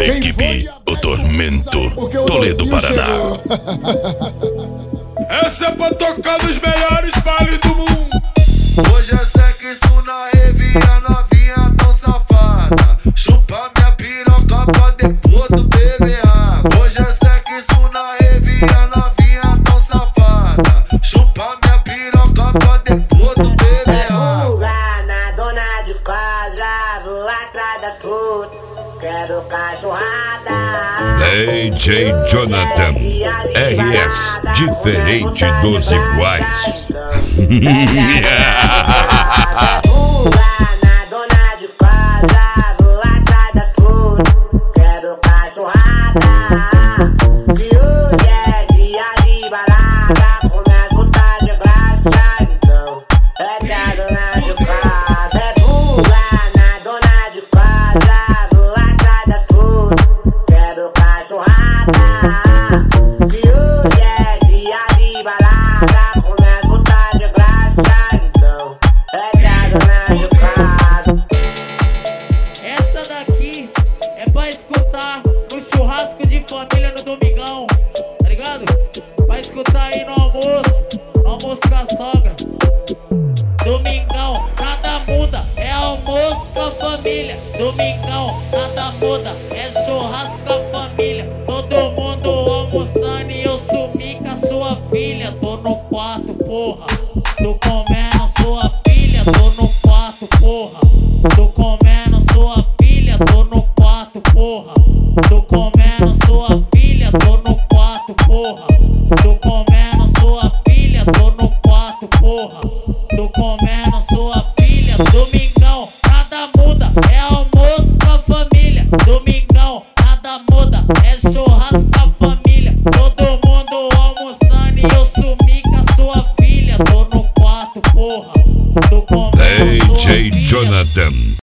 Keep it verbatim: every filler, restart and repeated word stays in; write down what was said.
Equipe O Tormento, Toledo, Paraná. Essa é pra tocar nos melhores bailes do mundo. Hoje é sexo na rave, a novinha tão safada. Chupa minha piroca pra depois tu beber água. Hoje é sexo na rave, a novinha tão safada. Chupa minha piroca pra depois tu beber água. Fuga na dona de casa, vou atrás das putas, quero cachorrada. D J Jonathan, R S, diferente dos iguais. Fuga na dona de casa, vou atrás das putas, quero cachorrada. Que hoje é dia de balada, começa a botar de graça, então é que a dona de casa. É fuga na dona de casa, vou atrás das putas, quero cachorrada. Que hoje é dia de balada, começa a botar de graça, então é que a dona de casa. Essa daqui é pra escutar no churrasco de família no domingão, tá ligado? Pra escutar aí no almoço, no almoço com a sogra. Domingão, nada muda, é almoço com a família. Domingão, nada muda, é churrasco com a família. Todo mundo almoçando e eu sumi com a sua filha. Tô no quarto, porra, tô comendo sua filha. Tô no quarto, porra, tô comendo sua filha. Tô no quarto, porra, tô comendo sua filha. Tô no quarto, porra, tô comendo sua filha. Tô no quarto, porra, tô comendo sua filha. Domingão, nada muda, é almoço com a família. Domingão, nada muda, é churrasco com a família. Todo mundo almoçando e eu sumi com a sua filha. Tô no quarto, porra, tô comendo sua D J filha. Jonathan.